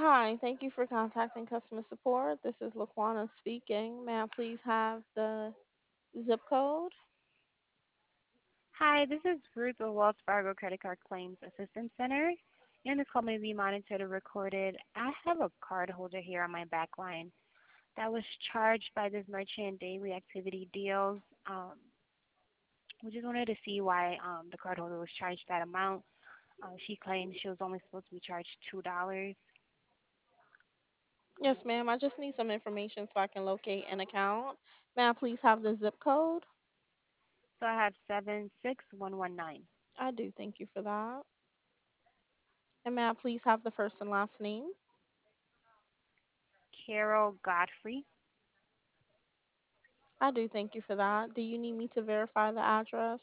Hi, thank you for contacting customer support. This is Laquana speaking. May I please have the zip code? Hi, this is Ruth with Wells Fargo Credit Card Claims Assistance Center, and this call may be monitored or recorded. I have a card holder here on my back line that was charged by this merchant daily activity deals. We just wanted to see why the card holder was charged that amount. She claimed she was only supposed to be charged $2. Yes, ma'am. I just need some information so I can locate an account. May I please have the zip code? So I have 76119. I do. Thank you for that. And may I please have the first and last name? Carol Godfrey. I do. Thank you for that. Do you need me to verify the address?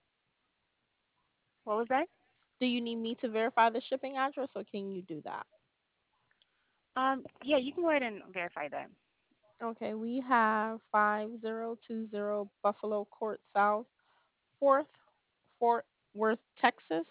What was that? Do you need me to verify the shipping address or can you do that? Yeah, you can go ahead and verify that. Okay, we have 5020 Buffalo Court South, 4th Fort Worth, Texas,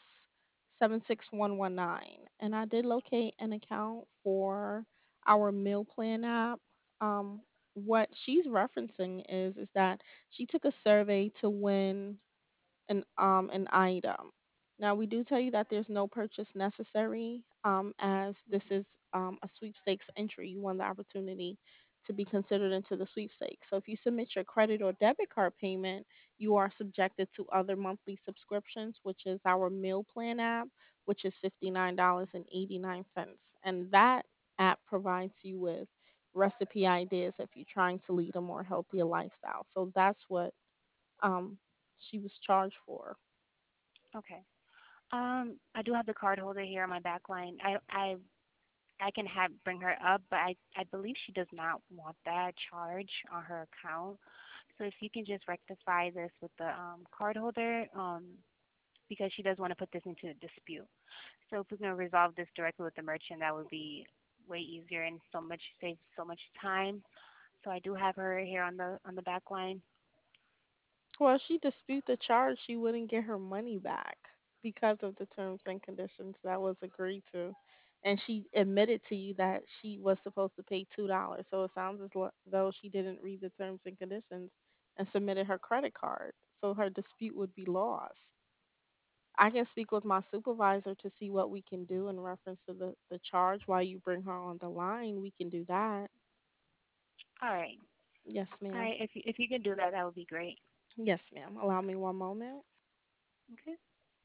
76119. And I did locate an account for our meal plan app. Um, what she's referencing is that she took a survey to win an item. Now we do tell you that there's no purchase necessary, as this is a sweepstakes entry. You won the opportunity to be considered into the sweepstakes. So if you submit your credit or debit card payment, you are subjected to other monthly subscriptions, which is our meal plan app, which is $59.89, and that app provides you with recipe ideas if you're trying to lead a more healthier lifestyle. So that's what um, she was charged for. Okay. I do have the card holder here on my back line. I can have bring her up, but I believe she does not want that charge on her account. So if you can just rectify this with the card holder, because she does want to put this into dispute. So if we can resolve this directly with the merchant, that would be way easier and so much save so much time. So I do have her here on the back line. Well, if she dispute the charge, she wouldn't get her money back because of the terms and conditions that was agreed to. And she admitted to you that she was supposed to pay $2. So it sounds as though she didn't read the terms and conditions and submitted her credit card. So her dispute would be lost. I can speak with my supervisor to see what we can do in reference to the charge while you bring her on the line. We can do that. All right. Yes, All ma'am. right. If you can do that, that would be great. Yes, ma'am. Allow me one moment. Okay.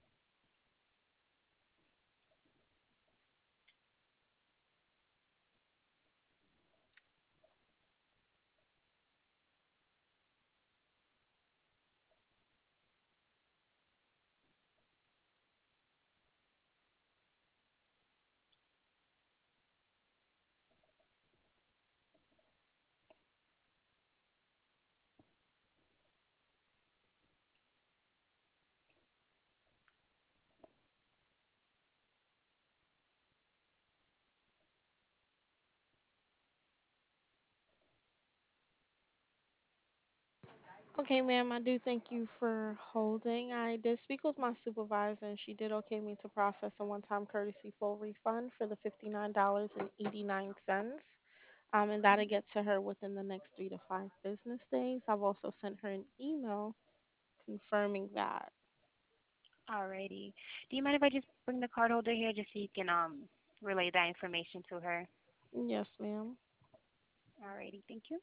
Okay, ma'am, I do thank you for holding. I did speak with my supervisor, and she did okay me to process a one-time courtesy full refund for the $59.89. And that'll get to her within the next 3 to 5 business days. I've also sent her an email confirming that. Alrighty. Do you mind if I just bring the card holder here just so you can relay that information to her? Yes, ma'am. Alrighty. Thank you.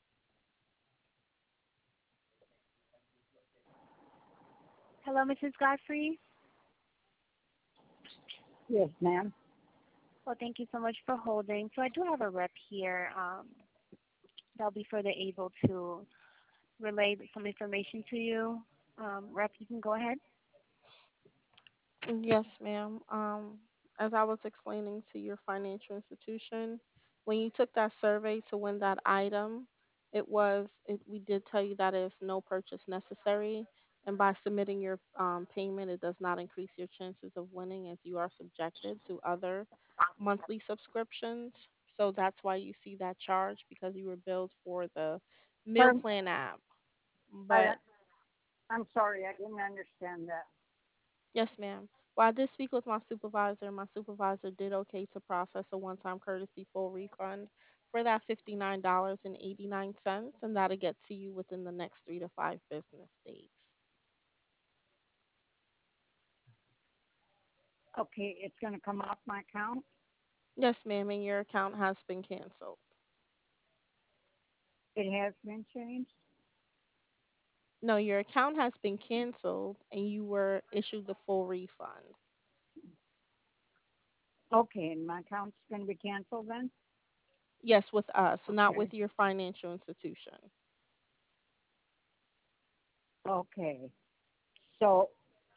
Hello, Mrs. Godfrey. Yes, ma'am. Well, thank you so much for holding. So I do have a rep here. That'll be further able to relay some information to you. Rep, you can go ahead. Yes, ma'am. As I was explaining to your financial institution, when you took that survey to win that item, we did tell you that it's no purchase necessary, and by submitting your payment, it does not increase your chances of winning as you are subjected to other monthly subscriptions. So that's why you see that charge because you were billed for the meal Pardon? plan app. I, But I'm sorry, I didn't understand that. yes, ma'am. Well, I did speak with my supervisor. My supervisor did okay to process a one-time courtesy full refund for that $59.89, and that'll get to you within the next 3 to 5 business days. Okay, it's going to come off my account. Yes, ma'am, and your account has been canceled. It has been changed. No, your account has been canceled, and you were issued the full refund. Okay, and my account's going to be canceled then. Yes, with us, not Okay. with your financial institution. Okay. So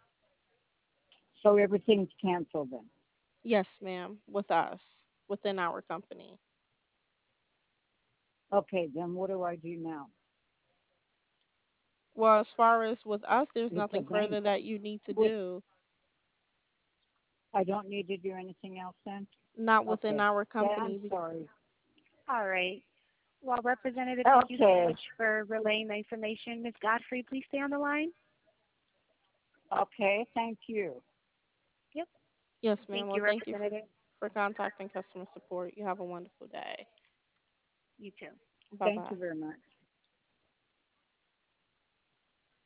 so everything's canceled then. Yes, ma'am, with us, within our company. Okay, then what do I do now? Well, as far as with us, there's nothing Because I'm further that you need to with do. I don't need to do anything else then. Not within Okay. our Yeah, I'm company. sorry. All right. Well, Representative, thank you so Okay. much for relaying the information. Ms. Godfrey, please stay on the line. Okay. Thank you. Yep. Yes, ma'am. Thank Well, you, thank you Representative. for contacting customer support. You have a wonderful day. You too. Bye Thank bye. you very much.